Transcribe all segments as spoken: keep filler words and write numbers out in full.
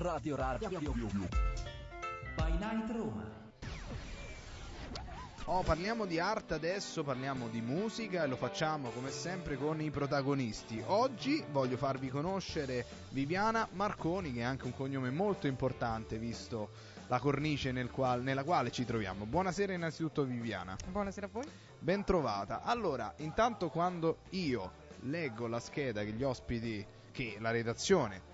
Radio Radio By Night Roma. Oh, parliamo di arte adesso, parliamo di musica e lo facciamo come sempre con i protagonisti. Oggi voglio farvi conoscere Viviana Marconi, che è anche un cognome molto importante visto la cornice nel qual, nella quale ci troviamo. Buonasera innanzitutto Viviana. Buonasera a voi. Ben trovata. Allora, intanto quando io leggo la scheda che gli ospiti, che la redazione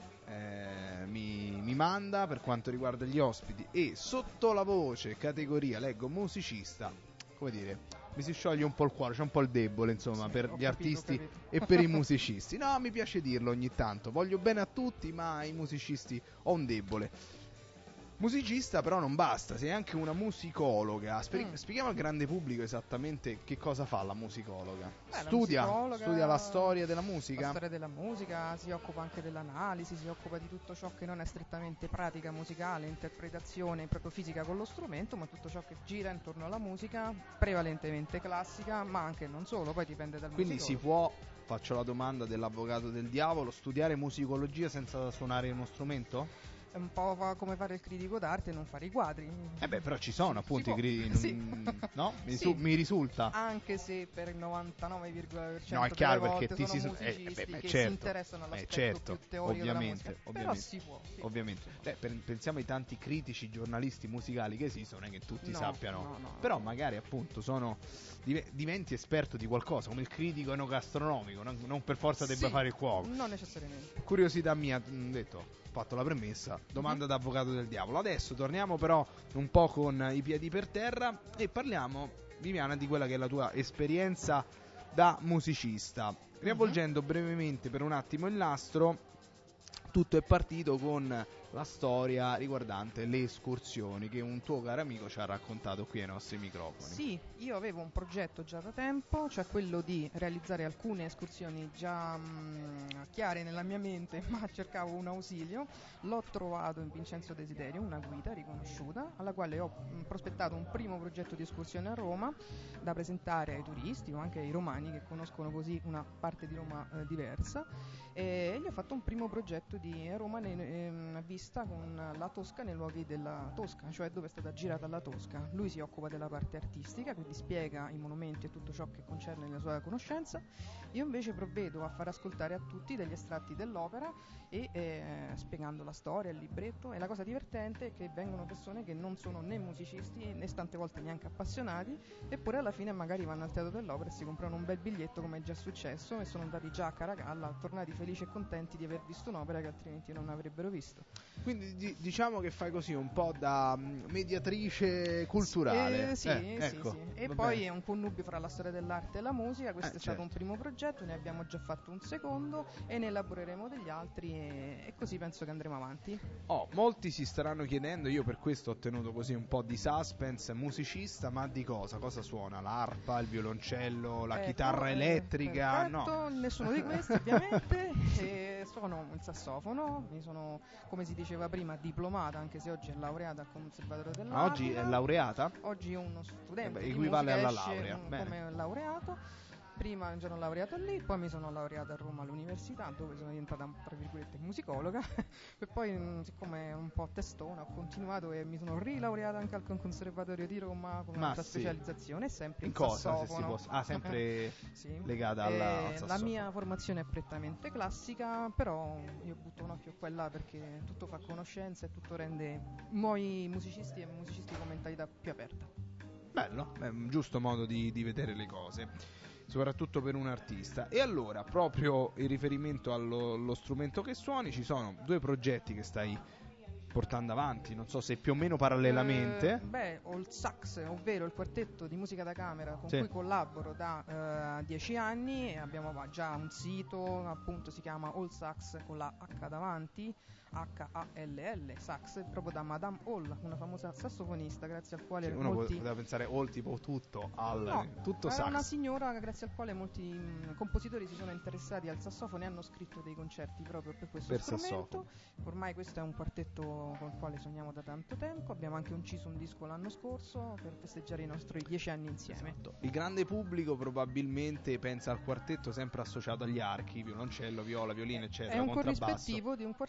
Eh, mi, mi manda per quanto riguarda gli ospiti e sotto la voce categoria leggo musicista, come dire, mi si scioglie un po' il cuore, c'è un po' il debole insomma sì, per gli capito, artisti e per i musicisti. No, mi piace dirlo ogni tanto, voglio bene a tutti, ma ai musicisti ho un debole. Musicista però non basta, sei anche una musicologa. Spie- mm. Spieghiamo al grande pubblico esattamente che cosa fa la musicologa. Beh, studia, la musicologa, studia la storia della musica. La storia della musica, si occupa anche dell'analisi, si occupa di tutto ciò che non è strettamente pratica musicale, interpretazione proprio fisica con lo strumento, ma tutto ciò che gira intorno alla musica, prevalentemente classica, ma anche non solo, poi dipende dal Quindi musicologo. si può, faccio la domanda dell'avvocato del diavolo, studiare musicologia senza suonare uno strumento? È un po' come fare il critico d'arte e non fare i quadri. Eh beh, però ci sono appunto i critici, sì. no? Mi, sì. su- mi risulta. Anche se per il novantanove virgola nove per cento no, è chiaro delle perché volte ti sono si musicisti eh, beh, beh, che certo, si interessano all'aspetto eh, certo, più teorico ovviamente, della musica. ovviamente, Però si può. Sì. Ovviamente. Beh, per, pensiamo ai tanti critici, giornalisti musicali che esistono, non è che tutti no, sappiano. No, no, però no. magari appunto sono diventi esperto di qualcosa, come il critico enogastronomico, non, non per forza debba sì, fare il cuoco. Non necessariamente. Curiosità mia, mh, detto, ho fatto la premessa, domanda mm-hmm. d'avvocato del diavolo. Adesso torniamo però un po' con i piedi per terra e parliamo, Viviana, di quella che è la tua esperienza da musicista. Riavvolgendo mm-hmm. brevemente per un attimo il nastro, tutto è partito con la storia riguardante le escursioni che un tuo caro amico ci ha raccontato qui ai nostri microfoni. Sì, io avevo un progetto già da tempo, cioè quello di realizzare alcune escursioni già mh, chiare nella mia mente, ma cercavo un ausilio. L'ho trovato in Vincenzo Desiderio, una guida riconosciuta, alla quale ho mh, prospettato un primo progetto di escursione a Roma da presentare ai turisti o anche ai romani che conoscono così una parte di Roma eh, diversa, e gli ho fatto un primo progetto di Roma ne, ehm, vista con la Tosca nei luoghi della Tosca, cioè dove è stata girata la Tosca. Lui si occupa della parte artistica, quindi spiega i monumenti e tutto ciò che concerne la sua conoscenza. Io invece provvedo a far ascoltare a tutti degli estratti dell'opera e eh, spiegando la storia, il libretto. E la cosa divertente è che vengono persone che non sono né musicisti né tante volte neanche appassionati, eppure alla fine magari vanno al teatro dell'opera e si comprano un bel biglietto, come è già successo, e sono andati già a Caracalla, tornati felici e contenti di aver visto un'opera che altrimenti non avrebbero visto. Quindi di- diciamo che fai così un po' da um, mediatrice culturale. Eh, sì, eh, sì, ecco, sì. E va poi bene. è un connubio fra la storia dell'arte e la musica. Questo Eh, è stato certo. un primo progetto, ne abbiamo già fatto un secondo e ne elaboreremo degli altri e, e così penso che andremo avanti. Oh, molti si staranno chiedendo, io per questo ho tenuto così un po' di suspense, musicista, ma di cosa? Cosa suona? L'arpa, il violoncello, la Ecco, chitarra eh, elettrica? perfetto, No. nessuno di questi ovviamente. E suono il sassofono, mi sono, come si diceva prima, diplomata, anche se oggi è laureata al Conservatorio dell'Aquila. Ah, oggi è laureata? Oggi uno studente Eh beh, di equivale musica alla esce laurea. un- Bene. come laureato. Prima mi sono laureato lì, poi mi sono laureata a Roma all'università, dove sono diventata tra virgolette musicologa. E poi mh, siccome ero un po' testona, ho continuato e mi sono rilaureata anche al Conservatorio di Roma con Ma un'altra sì. specializzazione, sempre in, In cosa, se si sassofono. può- ah, sempre Sì. legata alla- Eh, al La sassofono. mia formazione è prettamente classica, però io butto un occhio qua e là perché tutto fa conoscenza e tutto rende nuovi musicisti e musicisti con mentalità più aperta. Bello, è un giusto modo di, di vedere le cose, soprattutto per un artista. E allora, proprio in riferimento allo, allo strumento che suoni, ci sono due progetti che stai portando avanti, non so se più o meno parallelamente. Eh, beh, ho il sax, ovvero il quartetto di musica da camera con Sì. cui collaboro da eh, dieci anni, e abbiamo va, già un sito, appunto si chiama All Sax con la H davanti, H A L L, sax, proprio da Madame Hall, una famosa sassofonista grazie al quale Cioè, uno molti... poteva pensare all tipo tutto, al, No, tutto era sax. una signora grazie al quale molti mh, compositori si sono interessati al sassofono e hanno scritto dei concerti proprio per questo Per strumento. sassofono. Ormai questo è un quartetto con il quale suoniamo da tanto tempo. Abbiamo anche inciso un disco l'anno scorso per festeggiare i nostri dieci anni insieme. Esatto. Il grande pubblico probabilmente pensa al quartetto sempre associato agli archi, violoncello, viola, violino, eccetera, È un contrabbasso. corrispettivo di un quartetto Qui, esatto,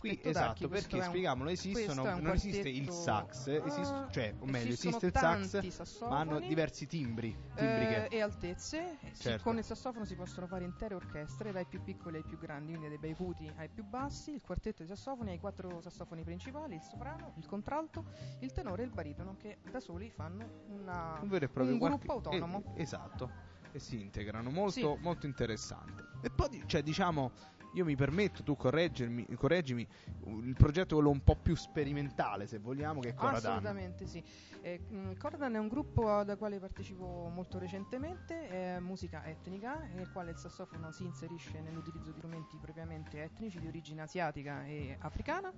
sacchi. perché Questo è un- spieghiamolo, esistono, questo è un non esiste il quartetto- sax, esiste, Ah, cioè, o meglio, esistono esiste il tanti sax, sassofoni, ma hanno diversi timbri, timbri eh, che... e altezze. Sì, Certo. con il sassofono si possono fare intere orchestre, dai più piccoli ai più grandi, quindi dai bei acuti ai più bassi. Il quartetto di sassofoni ha i quattro sassofoni principali, il soprano, il contralto, il tenore e il baritono, che da soli fanno una, un vero e proprio un qualche- gruppo autonomo. eh, esatto, e si integrano, molto, Sì. molto interessante. E poi, di- cioè, diciamo, io mi permetto, tu correggermi, correggimi, il progetto è quello un po' più sperimentale, se vogliamo, che è Coradan. Assolutamente sì. Eh, mh, Coradan è un gruppo da quale partecipo molto recentemente, è musica etnica, nel quale il sassofono si inserisce nell'utilizzo di strumenti propriamente etnici di origine asiatica e africana,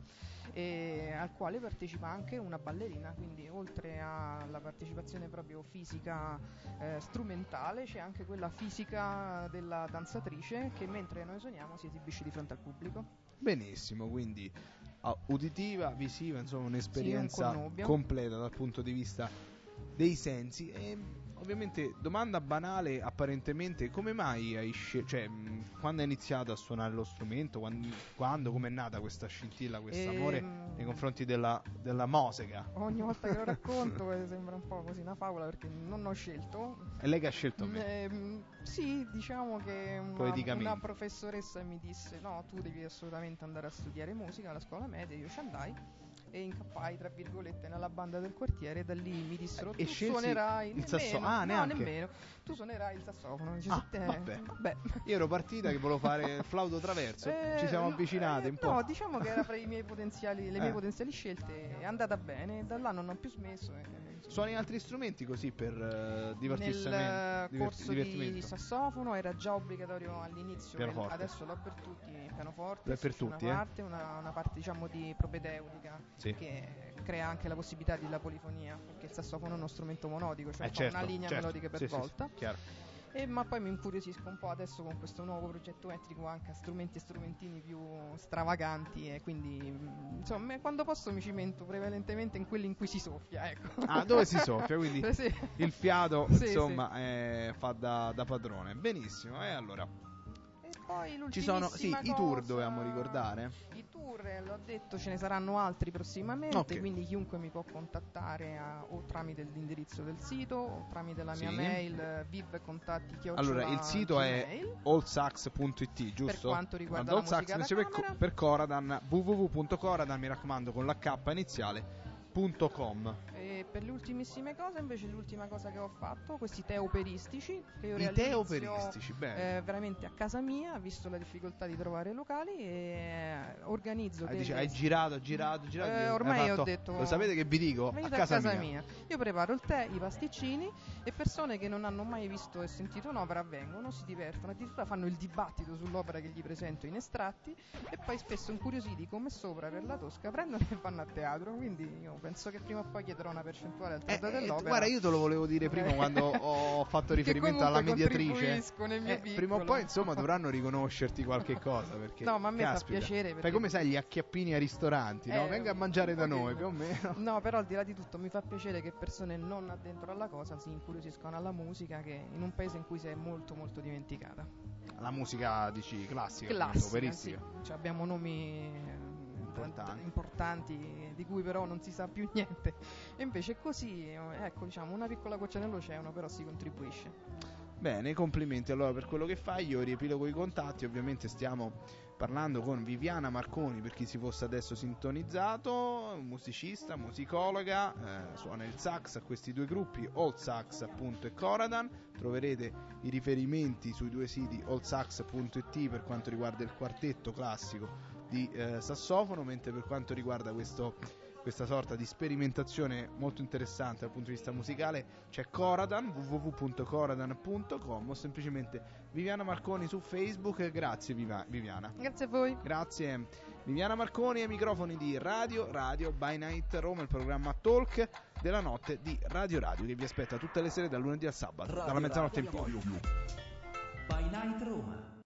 e al quale partecipa anche una ballerina, quindi oltre alla partecipazione proprio fisica eh, strumentale c'è anche quella fisica della danzatrice che mentre noi suoniamo si esibisce di fronte al pubblico. Benissimo, quindi ah, uditiva, visiva, insomma un'esperienza un connubio. completa dal punto di vista dei sensi. E ovviamente, domanda banale apparentemente, come mai hai scelto, cioè mh, quando hai iniziato a suonare lo strumento, quando, quando come è nata questa scintilla, questo amore Ehm, nei confronti della, della musica? Ogni volta che lo racconto eh, sembra un po' così una favola perché non ho scelto. È lei che ha scelto me. Ehm, sì, diciamo che una, Poeticamente. una professoressa mi disse no, tu devi assolutamente andare a studiare musica alla scuola media, io ci andai e incappai tra virgolette nella banda del quartiere e da lì mi dissero E tu scelsi suonerai il nemmeno, sassofono. Ah, no, neanche. nemmeno, tu suonerai il sassofono. Dice, Ah, "Sì, te- vabbè. vabbè. Io ero partita che volevo fare il flauto traverso, Eh, ci siamo no, avvicinati eh, un po'. No, diciamo che era fra i miei potenziali, le mie Eh. potenziali scelte, è andata bene, e da là non ho più smesso. E, Suoni altri strumenti così per uh, divertimento? nel Diver- corso divertimento. di sassofono era già obbligatorio all'inizio, e Pianoforte. adesso l'ho per tutti, pianoforte, L'è per su tutti, una eh? parte, una, una parte diciamo di propedeutica Sì. che crea anche la possibilità della polifonia, perché il sassofono è uno strumento monodico, cioè Eh, fa certo, una linea certo. melodica per Sì, sì, volta. sì, chiaro. E, ma poi mi incuriosisco un po' adesso con questo nuovo progetto etnico anche a strumenti e strumentini più stravaganti, e quindi mh, insomma me- quando posso mi cimento prevalentemente in quelli in cui si soffia, ecco. Ah, dove si soffia, quindi Sì. il fiato Sì, insomma eh, fa da, da padrone. Benissimo, e allora E poi ci sono sì, l'ultimissima i tour cosa- dovevamo ricordare. I tour, eh, l'ho detto, ce ne saranno altri prossimamente, Ok. quindi chiunque mi può contattare a- o tramite l'indirizzo del sito o tramite la mia Sì. mail eh, vivcontatti chiocciola Allora, il sito è gmail. oldsax punto it, giusto? Per quanto riguarda Ad la Old Sax, musica da invece per, camera. co- per Coradan, w w w punto coradan, mi raccomando, con l'H iniziale, punto com. E per le ultimissime cose, invece, l'ultima cosa che ho fatto, questi tè operistici che io I realizzo tè operistici, bene. eh, veramente a casa mia, visto la difficoltà di trovare locali, e organizzo Ah, delle... dice, hai girato, girato, girato. Eh, hai ormai fatto- ho detto Lo sapete che vi dico? venite A casa, mia. Io preparo il tè, i pasticcini, e persone che non hanno mai visto e sentito un'opera vengono, si divertono, addirittura fanno il dibattito sull'opera che gli presento in estratti, e poi spesso incuriositi come sopra per la Tosca prendono e vanno a teatro. Quindi io penso che prima o poi chiederò una percentuale al Eh, teatro eh, dell'opera. guarda, io te lo volevo dire prima Eh. quando ho fatto Che riferimento alla comunque mediatrice. contribuisco nel mio Eh, piccolo. prima o poi, insomma, dovranno riconoscerti qualche cosa. Perché, No, ma a me fa caspita, piacere Fai perché- come sai gli acchiappini ai ristoranti, no? Eh, Venga a mangiare un da noi, pochino. più o meno. No, però al di là di tutto mi fa piacere che persone non addentro alla cosa si incuriosiscono alla musica, che in un paese in cui si è molto molto dimenticata. La musica, dici, classica, appunto, Classica, operistica. sì. Cioè, abbiamo nomi eh, Importanti. importanti di cui però non si sa più niente. E invece è così, eh, ecco, diciamo, una piccola goccia nell'oceano, però si contribuisce. Bene, complimenti allora per quello che fai. Io riepilogo i contatti. Ovviamente stiamo parlando con Viviana Marconi, per chi si fosse adesso sintonizzato, musicista, musicologa, eh, suona il sax a questi due gruppi, Old Sax appunto e Coradan. Troverete i riferimenti sui due siti oldsax punto it per quanto riguarda il quartetto classico di eh, sassofono, mentre per quanto riguarda questo questa sorta di sperimentazione molto interessante dal punto di vista musicale c'è Coradan, w w w punto coradan punto com, o semplicemente Viviana Marconi su Facebook. Grazie Viva- Viviana. Grazie a voi. Grazie Viviana Marconi ai microfoni di Radio Radio by Night Roma, il programma Talk della notte di Radio Radio che vi aspetta tutte le sere dal lunedì al sabato, Radio dalla mezzanotte in Radio poi. By Night Roma.